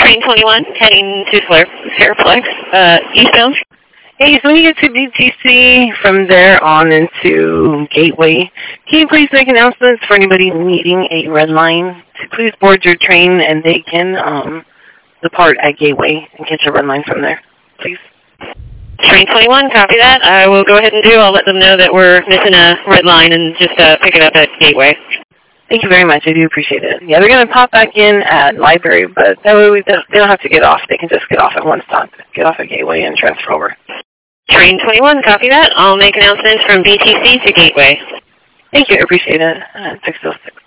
Train 21, heading to Fairplex, eastbound. Hey, so when you get to BTC, from there on into Gateway, can you please make announcements for anybody needing a red line to please board your train and they can depart at Gateway and catch a red line from there, please? Train 21, copy that. I will go ahead and I'll let them know that we're missing a red line and just pick it up at Gateway. Thank you very much. I do appreciate it. Yeah, they're going to pop back in at Library, but that way they don't have to get off. They can just get off at one stop, get off at Gateway and transfer over. Train 21, copy that. I'll make announcements from BTC to Gateway. Thank you. I appreciate it. 606.